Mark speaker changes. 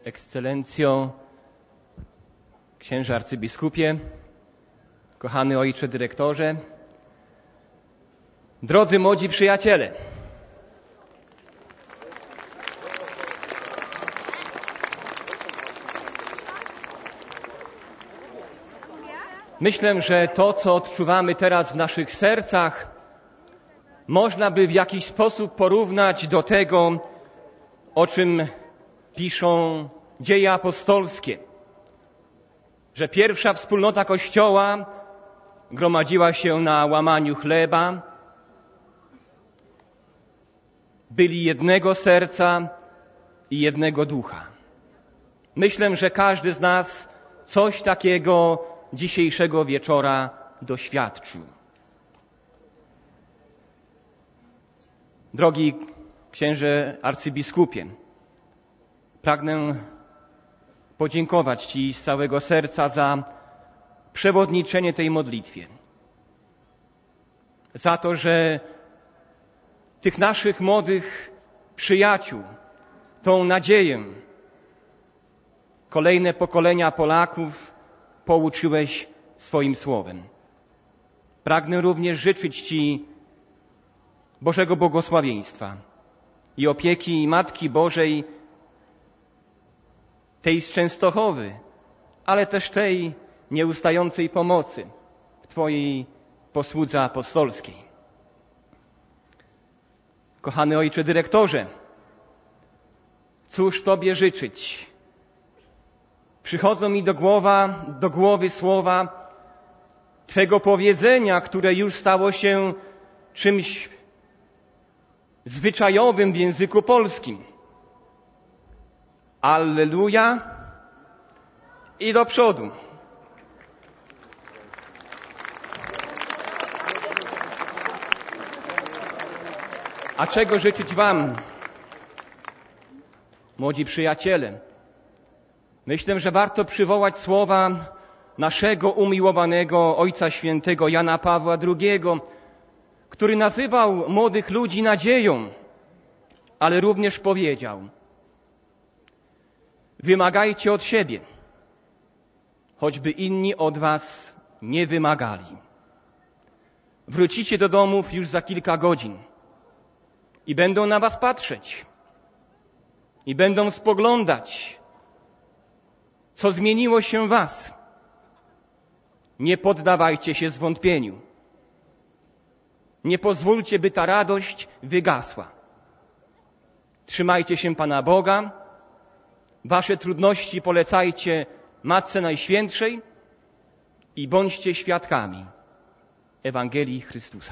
Speaker 1: Ekscelencjo, księże arcybiskupie, kochany ojcze dyrektorze, drodzy młodzi przyjaciele. Myślę, że to, co odczuwamy teraz w naszych sercach, można by w jakiś sposób porównać do tego, o czym piszą dzieje apostolskie, że pierwsza wspólnota Kościoła gromadziła się na łamaniu chleba, byli jednego serca i jednego ducha. Myślę, że każdy z nas coś takiego dzisiejszego wieczora doświadczył. Drogi księże arcybiskupie, pragnę podziękować Ci z całego serca za przewodniczenie tej modlitwie. Za to, że tych naszych młodych przyjaciół, tą nadzieję, kolejne pokolenia Polaków pouczyłeś swoim słowem. Pragnę również życzyć Ci Bożego błogosławieństwa i opieki Matki Bożej, tej z Częstochowy, ale też tej nieustającej pomocy w Twojej posłudze apostolskiej. Kochany ojcze dyrektorze, cóż Tobie życzyć? Przychodzą mi do głowy słowa Twego powiedzenia, które już stało się czymś zwyczajowym w języku polskim. Alleluja i do przodu. A czego życzyć Wam, młodzi przyjaciele? Myślę, że warto przywołać słowa naszego umiłowanego Ojca Świętego Jana Pawła II, który nazywał młodych ludzi nadzieją, ale również powiedział: wymagajcie od siebie, choćby inni od was nie wymagali. Wrócicie do domów już za kilka godzin i będą na was patrzeć i będą spoglądać, co zmieniło się w was. Nie poddawajcie się zwątpieniu. Nie pozwólcie, by ta radość wygasła. Trzymajcie się Pana Boga. Wasze trudności polecajcie Matce Najświętszej i bądźcie świadkami Ewangelii Chrystusa.